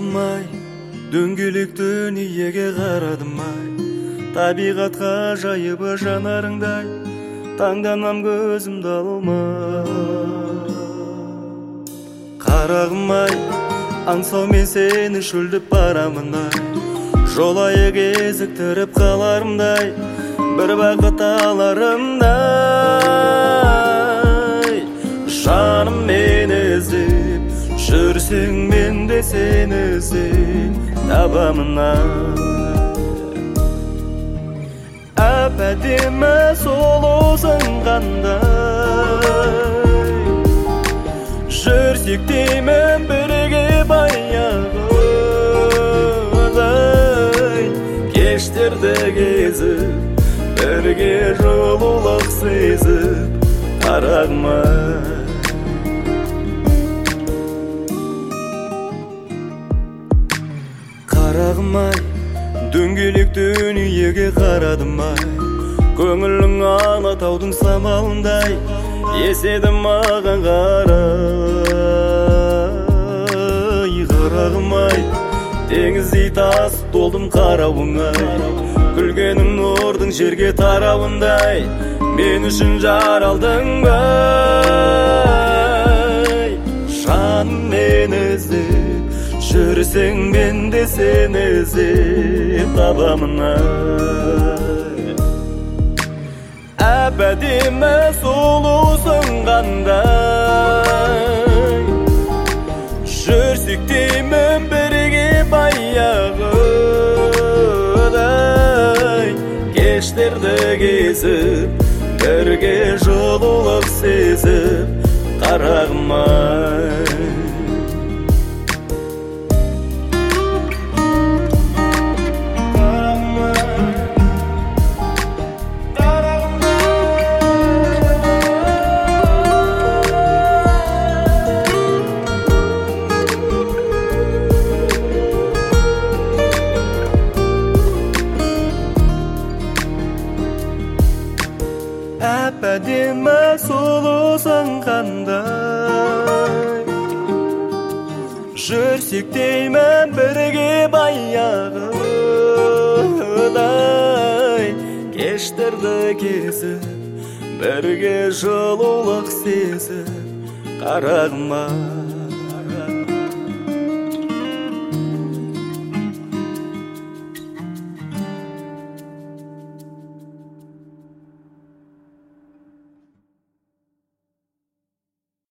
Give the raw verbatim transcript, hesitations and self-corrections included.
Қарағым-ай, дөңгелек дүниеге қарадым-ай, табиғатқа жайыбы жанарыңдай, таңданам көзімді алмай. Қарағым-ай, аңсаумен сені шөлдіп барамын-ай, жолайы кезіктіріп қаларымдай, бір бақыт аларымдай. Жаным мені іздеп жүрсең, мен де сені іздеп табамын-ай. Әп-әдемі сұлусың қандай, жүрсек деймін бірге баяғыдай. Кештерді кезіп, бірге жылулық сезіп, қарағым-ай. Қарағым-ай, дөңгелек дүниеге қарадым-ай, көңілің алатаудың самалындай, еседі маған қарай. Қарағым-ай, теңіздей тасып толдым қарауыңай, күлгенің нұрдың жерге тарауындай, мен үшін жаралдың бай. Жаным мені іздеп жүрсең, мен де сені іздеп табамын-ай. Әп-әдемі сұлусың қандай, жүрсек деймін бірге баяғыдай. Кештерді кезіп, бірге жылулық сезіп, қарағым-ай. Әп-әдемі сұлусың қандай, жүрсек деймін бірге баяғыдай. Кештерді кезіп, бірге жылулық сезіп, қарағым-ай.